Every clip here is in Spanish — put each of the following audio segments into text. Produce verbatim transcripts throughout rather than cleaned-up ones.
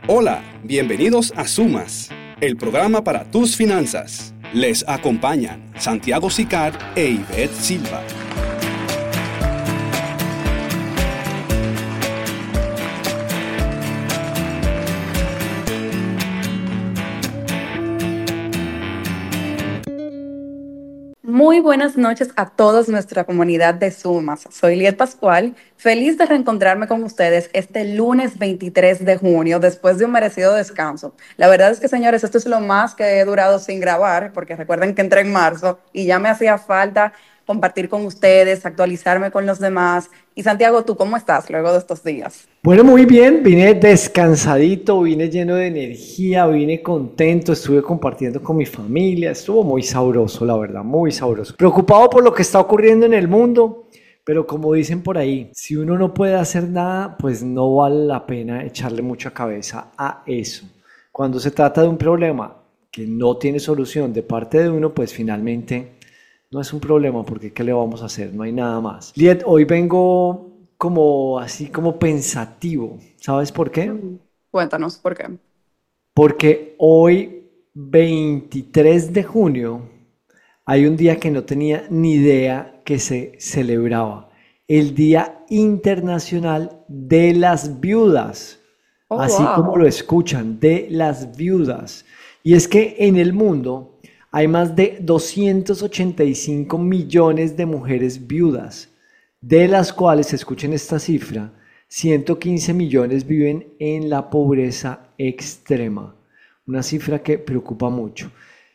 Hola, bienvenidos a Sumas, el programa para tus finanzas. Les acompañan Santiago Sicar e Ivette Silva. Muy buenas noches a toda nuestra comunidad de Sumas. Soy Liet Pascual, feliz de reencontrarme con ustedes este lunes veintitrés de junio, después de un merecido descanso. La verdad es que, señores, esto es lo más que he durado sin grabar, porque recuerden que entré en marzo y ya me hacía falta compartir con ustedes, actualizarme con los demás. Y Santiago, ¿tú cómo estás luego de estos días? Bueno, muy bien, vine descansadito, vine lleno de energía, vine contento, estuve compartiendo con mi familia, estuvo muy sabroso, la verdad, muy sabroso. Preocupado por lo que está ocurriendo en el mundo, pero como dicen por ahí, si uno no puede hacer nada, pues no vale la pena echarle mucha cabeza a eso. Cuando se trata de un problema que no tiene solución de parte de uno, pues finalmente no es un problema, porque ¿qué le vamos a hacer? No hay nada más. Liet, hoy vengo como así como pensativo. ¿Sabes por qué? Mm. Cuéntanos, ¿por qué? Porque hoy, veintitrés de junio, hay un día que no tenía ni idea que se celebraba. El Día Internacional de las Viudas. Oh, Así como wow. lo escuchan, de las viudas. Y es que en el mundo hay más de doscientos ochenta y cinco millones de mujeres viudas, de las cuales, escuchen esta cifra, ciento quince millones viven en la pobreza extrema. Una cifra que preocupa mucho.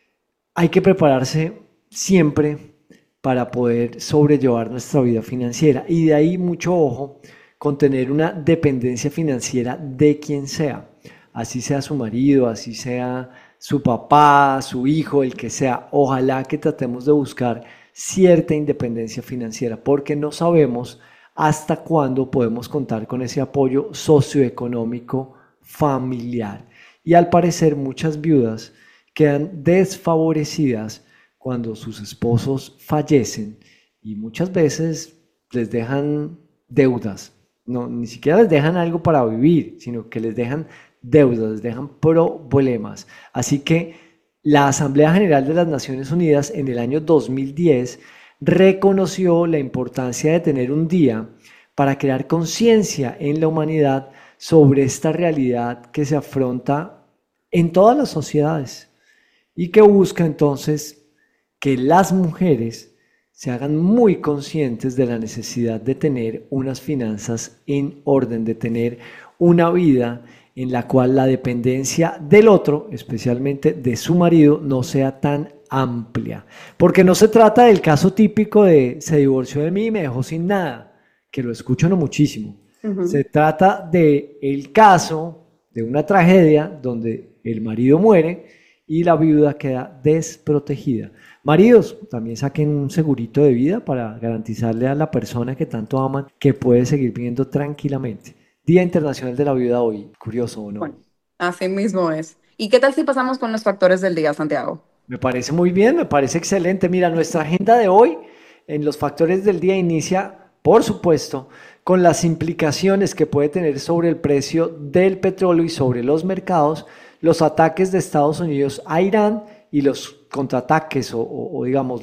Hay que prepararse siempre para poder sobrellevar nuestra vida financiera, y de ahí mucho ojo con tener una dependencia financiera de quien sea, así sea su marido, así sea su papá, su hijo, el que sea. Ojalá que tratemos de buscar cierta independencia financiera, porque no sabemos hasta cuándo podemos contar con ese apoyo socioeconómico familiar. Y al parecer muchas viudas quedan desfavorecidas cuando sus esposos fallecen, y muchas veces les dejan deudas. No, ni siquiera les dejan algo para vivir, sino que les dejan deudas, les dejan problemas. Así que la Asamblea General de las Naciones Unidas en el año dos mil diez reconoció la importancia de tener un día para crear conciencia en la humanidad sobre esta realidad que se afronta en todas las sociedades, y que busca entonces que las mujeres se hagan muy conscientes de la necesidad de tener unas finanzas en orden, de tener una vida en la cual la dependencia del otro, especialmente de su marido, no sea tan amplia. Porque no se trata del caso típico de se divorció de mí y me dejó sin nada, que lo escucho no muchísimo. Ujú. Se trata del caso de una tragedia donde el marido muere y la viuda queda desprotegida. Maridos, también saquen un segurito de vida para garantizarle a la persona que tanto aman que puede seguir viviendo tranquilamente. Día Internacional de la Viuda hoy, curioso o no. Bueno, así mismo es. ¿Y qué tal si pasamos con los factores del día, Santiago? Me parece muy bien, me parece excelente. Mira, nuestra agenda de hoy en los factores del día inicia, por supuesto, con las implicaciones que puede tener sobre el precio del petróleo y sobre los mercados, los ataques de Estados Unidos a Irán y los contraataques o, o, o digamos,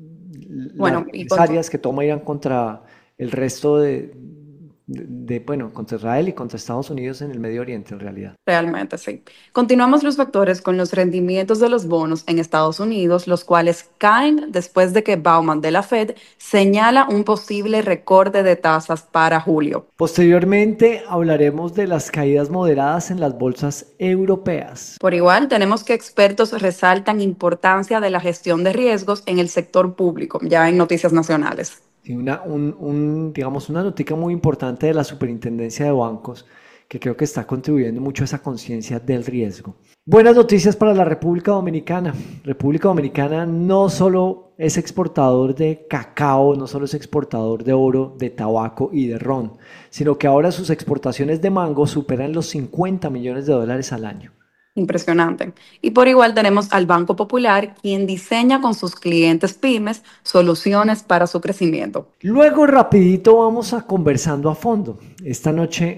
las Bueno, y con represalias que toma Irán contra el resto de, de, de, bueno, contra Israel y contra Estados Unidos en el Medio Oriente en realidad. Realmente sí. Continuamos los factores con los rendimientos de los bonos en Estados Unidos, los cuales caen después de que Bauman de la Fed señala un posible recorte de tasas para julio. Posteriormente hablaremos de las caídas moderadas en las bolsas europeas. Por igual, tenemos que expertos resaltan importancia de la gestión de riesgos en el sector público, ya en noticias nacionales. Sí, una, un, un, digamos, una noticia muy importante de la Superintendencia de Bancos, que creo que está contribuyendo mucho a esa conciencia del riesgo. Buenas noticias para la República Dominicana. República Dominicana no solo es exportador de cacao, no solo es exportador de oro, de tabaco y de ron, sino que ahora sus exportaciones de mango superan los cincuenta millones de dólares al año. Impresionante. Y por igual tenemos al Banco Popular, quien diseña con sus clientes pymes soluciones para su crecimiento. Luego, rapidito, vamos a conversando a fondo. Esta noche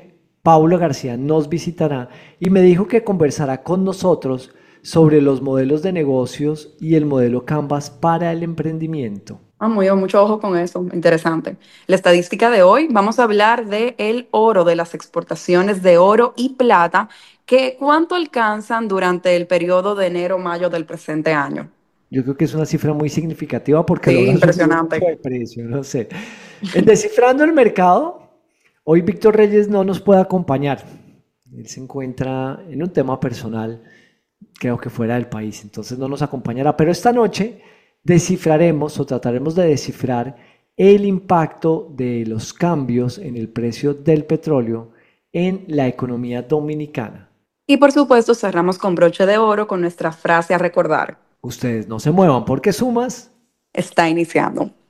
Paulo García nos visitará y me dijo que conversará con nosotros sobre los modelos de negocios y el modelo Canvas para el emprendimiento. Ah, muy, mucho ojo con eso, interesante. La estadística de hoy, vamos a hablar de el oro, de las exportaciones de oro y plata, que cuánto alcanzan durante el periodo de enero-mayo del presente año. Yo creo que es una cifra muy significativa porque el Sí, oro ha subido mucho impresionante. de precio, no sé. En Descifrando el Mercado, hoy Víctor Reyes no nos puede acompañar. Él se encuentra en un tema personal, creo que fuera del país, entonces no nos acompañará. Pero esta noche descifraremos o trataremos de descifrar el impacto de los cambios en el precio del petróleo en la economía dominicana. Y por supuesto cerramos con broche de oro con nuestra frase a recordar. Ustedes no se muevan porque Sumas Está iniciando.